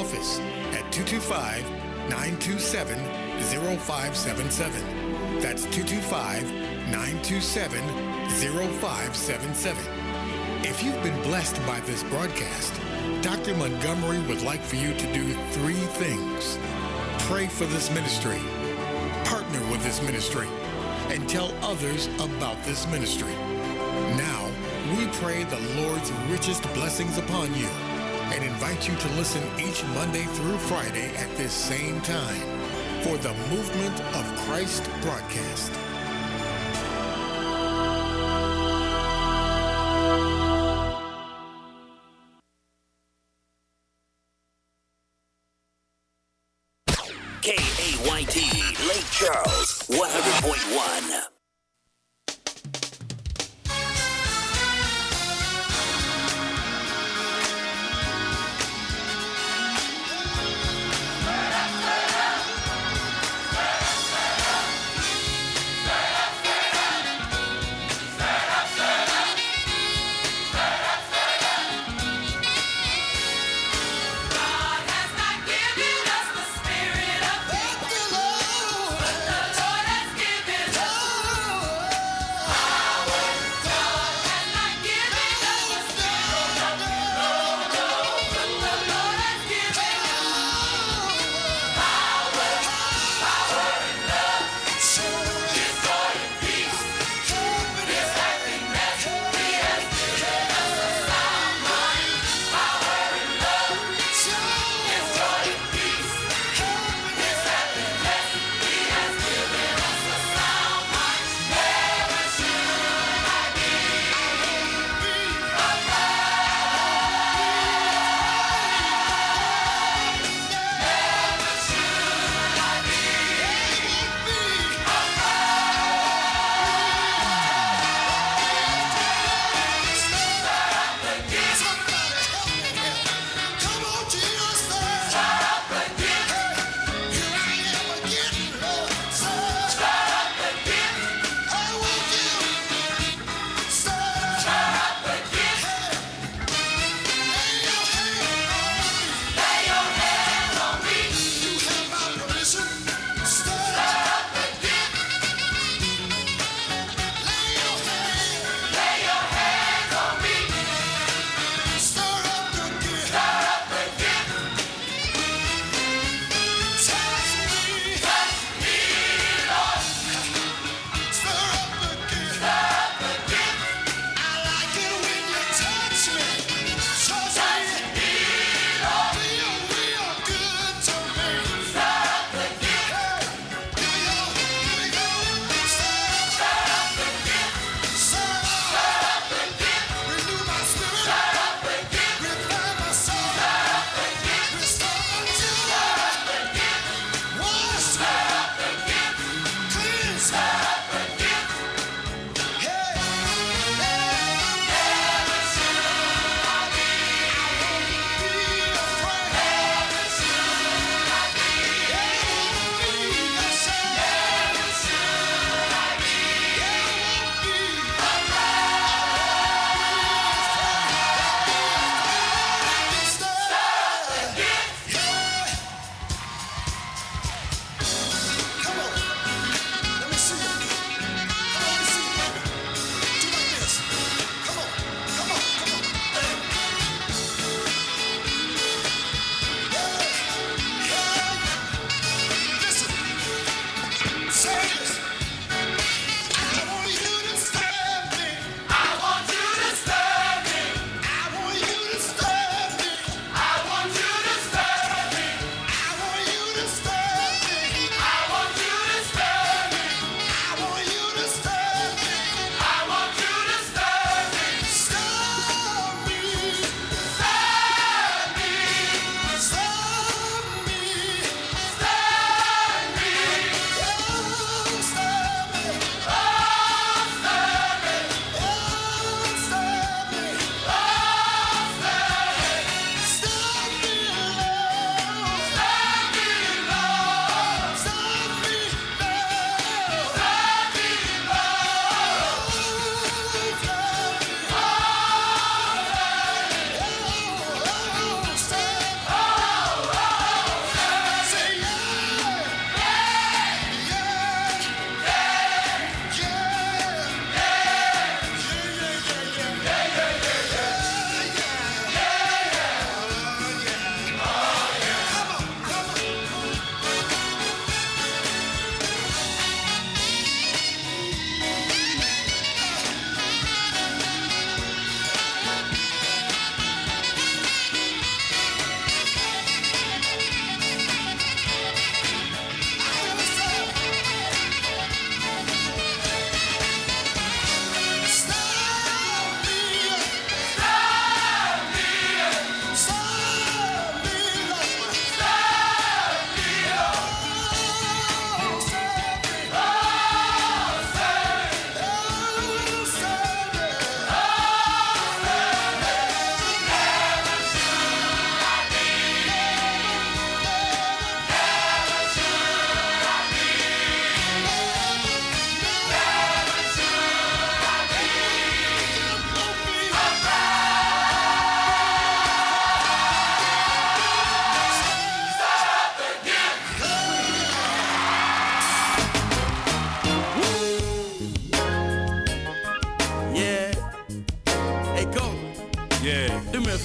office at 225-927-0577. That's 225-927-0577. If you've been blessed by this broadcast, Dr. Montgomery would like for you to do three things. Pray for this ministry, partner with this ministry, and tell others about this ministry. Now, we pray the Lord's richest blessings upon you and invite you to listen each Monday through Friday at this same time for the Movement of Christ broadcast. KAYT, Lake Charles, 100.1. But the Lord has given us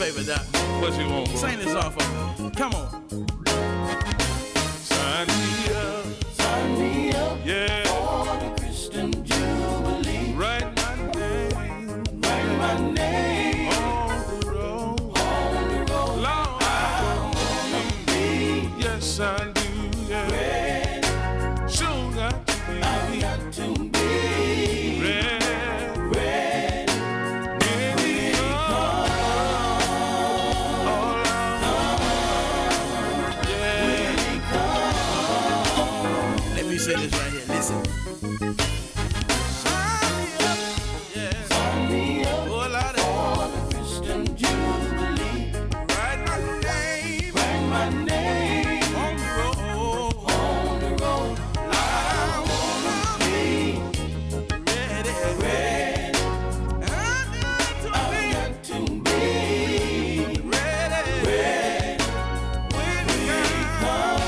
favor, Doc. What you want, bro? Sing this song for me. Come on. Sign me up, yeah. For the Christian Jubilee. Write my name On the road. the road. Lord, I wanna be. Yes, I do, yeah. Ready. Sure got to be. I've got to be Ready. ready. When he comes. Oh, Lord. Yeah. Let me say this right here. Listen. Yeah. Sign me up Oh, Lord. for the Christian Jubilee. Write my name Write my name on the road. on the road. I wanna Be ready. ready. I've got to I've be got to be ready. ready. When he comes.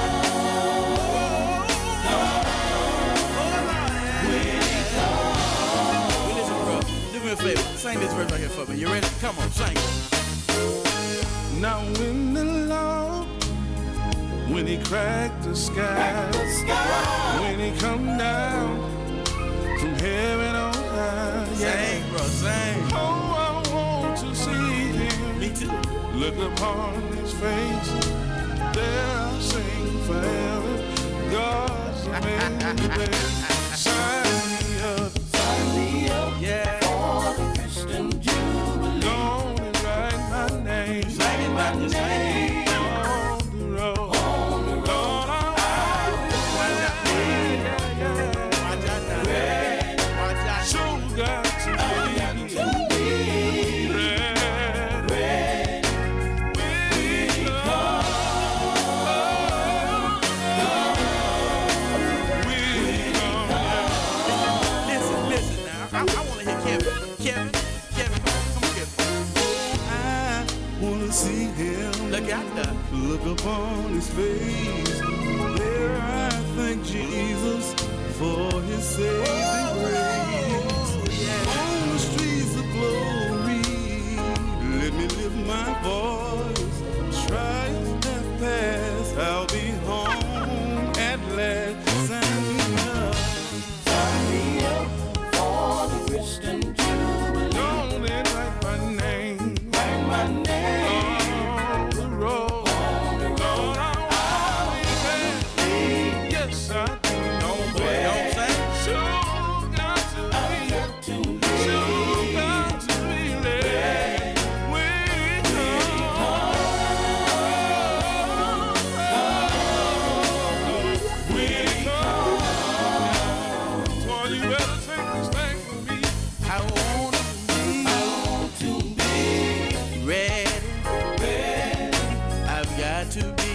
Well, listen, bro. Do me a favor. Sing this verse right here for me. You ready? Come on, sing it. Now when the Lord, when he cracked the sky, The sky. when he come down from heaven on high, Sing, bro. Sing. Oh, I want to see him. Me too. Look upon his face. There I'll sing forever. God's amazing. Sign me up. Sign me up Yeah. for the Christian Jubilee. Go on and write my name Sing it, man. Just sing it. on the road. On the road. Lord, I Watch out. Watch out now. Watch out. sure got to I've got be to be ready. ready. Listen now. I want to hear Kevin. Kevin, come on, Kevin. I wanna see him. Look out there. Look upon his face. There I thank Jesus for his saving grace. On the streets of glory, let me lift my voice. Trials have passed, I'll be home at last. Sign me up. Sign me up for the Christian Jubilee. Go on and write my name Write my name on the road. on the road. Lord, I wanna be ready. Yes, I do. Don't sing. Sure got to I've be. got to be Sure got to be ready. When he comes. When he comes. Boy, you better take this thing from me. I want to be ready. I've got to be